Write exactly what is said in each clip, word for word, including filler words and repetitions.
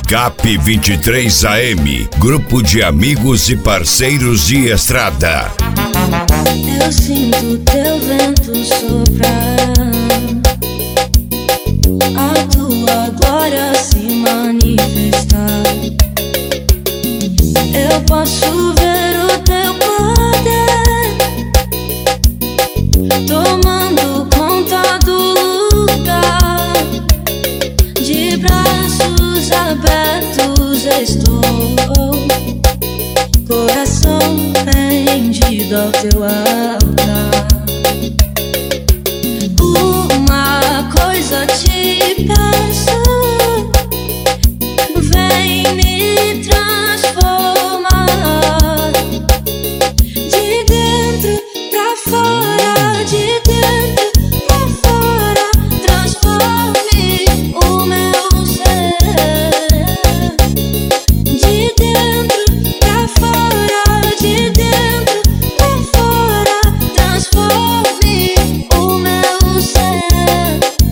Cap vinte e três A M, grupo de amigos e parceiros de estrada. Eu sinto teu vento soprar, a tua glória se manifestar. Eu posso ver o teu poder tomando conta do lugar. De braços abertos estou, coração rendido ao teu altar. Uma coisa te peço, vem me transformar. De dentro pra fora, de dentro pra fora, transforme o meu ser. De dentro pra fora, de dentro pra fora, transforme o meu ser.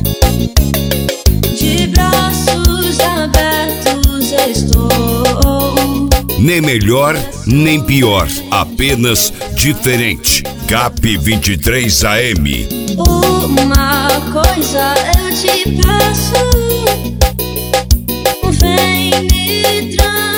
De braços abertos estou. Nem melhor, nem pior, apenas diferente. Cap vinte e três A M. Uma coisa eu te peço, vem me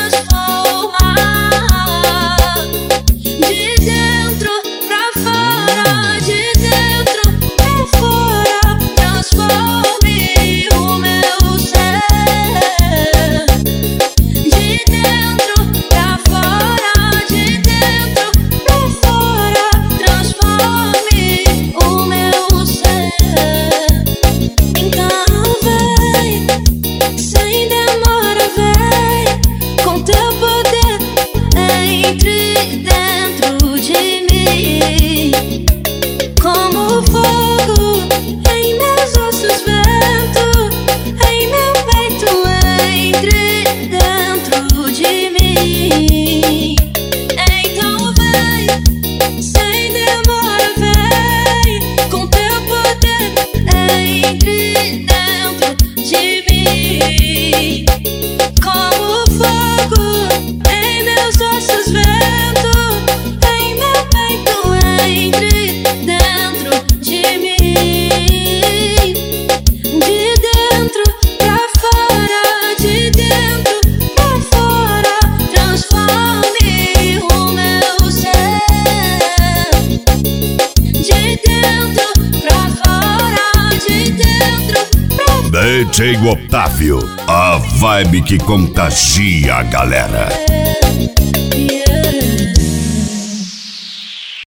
transformar. De dentro pra fora, de dentro pra fora, transforme o meu ser. De dentro pra fora, de dentro pra fora, transforme o meu ser. Então vem, sem demora vem, com teu poder entre dentro de mim. Como fogo em meus ossos, vento em meu peito, entre dentro de mim. Então vem, sem demora vem, com teu poder entre dentro de mim. Como fogo em meus ossos, vento em meu peito, entre dentro de mim. De dentro pra fora, de dentro pra fora, transforme o meu ser. De dentro pra fora, de dentro pra D J Otávio, a vibe que contagia a galera. fora.